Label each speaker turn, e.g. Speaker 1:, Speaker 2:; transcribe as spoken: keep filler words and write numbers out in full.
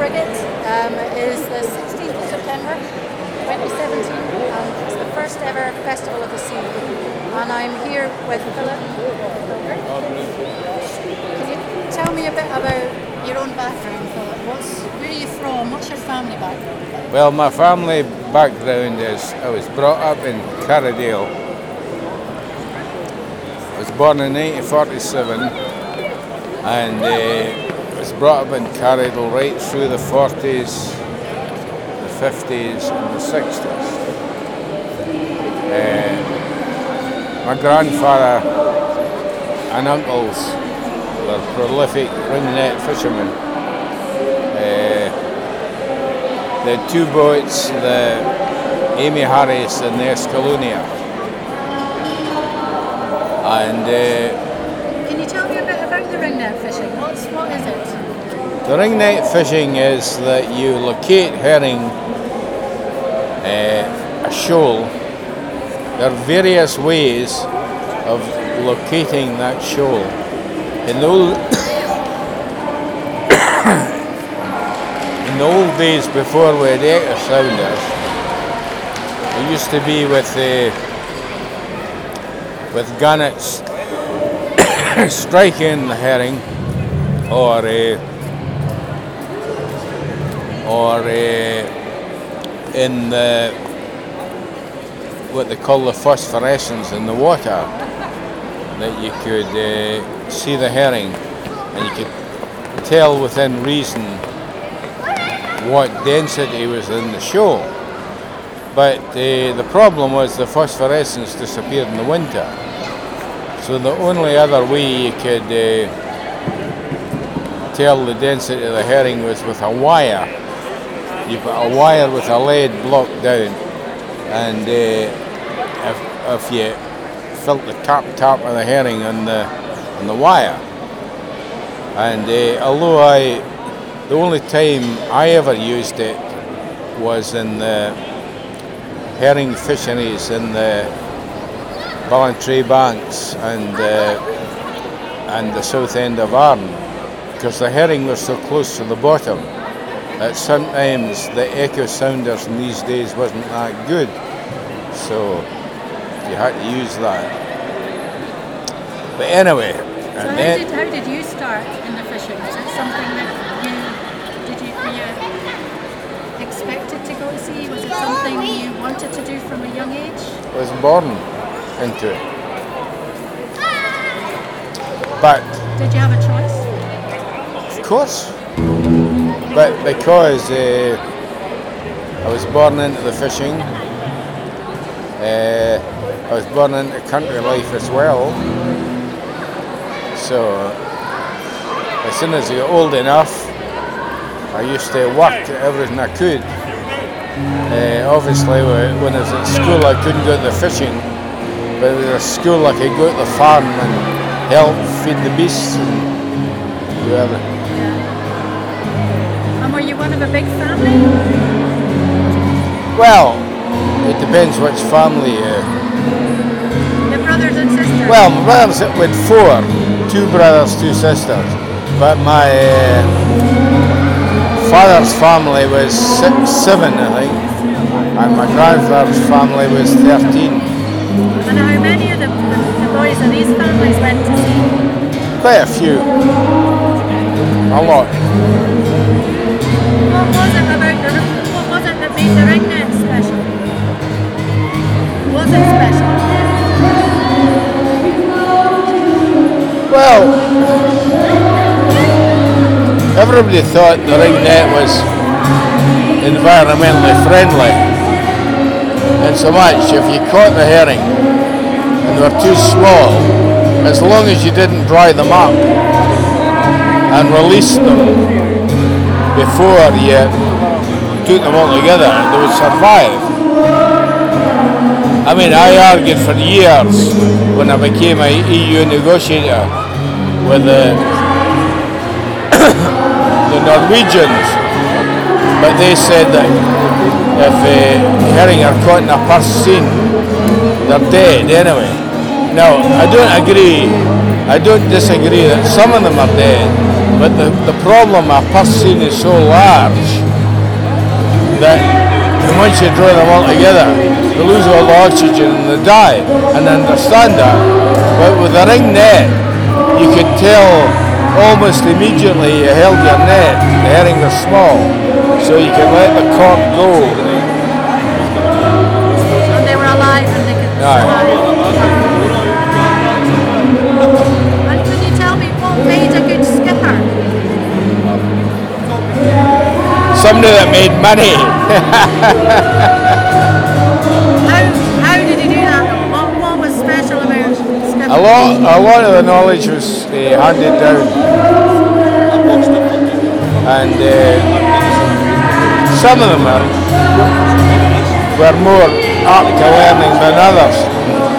Speaker 1: Frigate um, is the sixteenth of September twenty seventeen, and it's the first ever Festival of the Sea. And I'm here with Philip. Can you tell me a bit about your own background, Philip? What's, where are you from? What's your family background?
Speaker 2: Well, my family background is I was brought up in Carradale. I was born in nineteen forty-seven and uh, was brought up in Carradale right through the forties, the fifties and the sixties. Uh, my grandfather and uncles were prolific ringnet fishermen. Uh, the two boats, the Amy Harris and the Escalonia. And uh,
Speaker 1: can you tell me a bit about the ringnet fishing? What's, what is it?
Speaker 2: The ringnet fishing is that you locate herring uh, a shoal. There are various ways of locating that shoal. In the old, in the old days before we had echo sounders, it used to be with uh, with gunnets striking the herring, or uh, or uh, in the what they call the phosphorescence in the water, that you could uh, see the herring and you could tell within reason what density was in the shoal. But uh, the problem was the phosphorescence disappeared in the winter. So the only other way you could uh, tell the density of the herring was with a wire. You put a wire with a lead block down, and uh, if, if you felt the tap tap of the herring on the on the wire, and uh, although I, the only time I ever used it was in the herring fisheries in the Ballantrae Banks and uh, and the south end of Arn, because the herring was so close to the bottom that sometimes the echo sounders in these days wasn't that good, so you had to use that. But anyway,
Speaker 1: so
Speaker 2: and
Speaker 1: how,
Speaker 2: then,
Speaker 1: did, how did you start in the fishing? Was it something that you did you were you expected to go to sea? Was it something you wanted to do from a young age?
Speaker 2: I was born into it. But
Speaker 1: did you have a choice?
Speaker 2: Of course. But because uh, I was born into the fishing, uh, I was born into country life as well. So as soon as I got old enough, I used to work at everything I could. Uh, obviously, when I was at school, I couldn't go to the fishing, but at school, I could go to the farm and help feed the beasts and do everything.
Speaker 1: And were you one of a big family?
Speaker 2: Well, it depends which family. Uh,
Speaker 1: Your brothers and sisters?
Speaker 2: well, my brothers with four, two brothers, two sisters, but my uh, father's family was six, seven, I think, and my grandfather's family was thirteen.
Speaker 1: And how many of the, the, the boys in these families went to sea?
Speaker 2: Quite a few. A lot.
Speaker 1: What was it about the, what was it that made the ringnet special? Was it special?
Speaker 2: Well, everybody thought the ringnet was environmentally friendly. And so much, if you caught the herring and they were too small, as long as you didn't dry them up and release them before you took them all together, they would survive. I mean, I argued for years when I became an E U negotiator with the, the Norwegians, but they said that if uh, herring are caught in a purse seine, they're dead anyway. Now, I don't agree, I don't disagree that some of them are dead, But the, the problem, a purse seine is so large that once you draw them all together, they lose all the oxygen and they die. And I understand that. But with a ring net, you could tell almost immediately you held your net. The herring are small, so you can let the cork go.
Speaker 1: And they were alive and they could
Speaker 2: Aye.
Speaker 1: survive. And can you tell me what made a good skipper?
Speaker 2: Somebody that made money.
Speaker 1: How, how did he do that? What, what was special about skipping?
Speaker 2: A lot, a lot of the knowledge was uh, handed down, and uh, some of them are, were more apt to learning than others.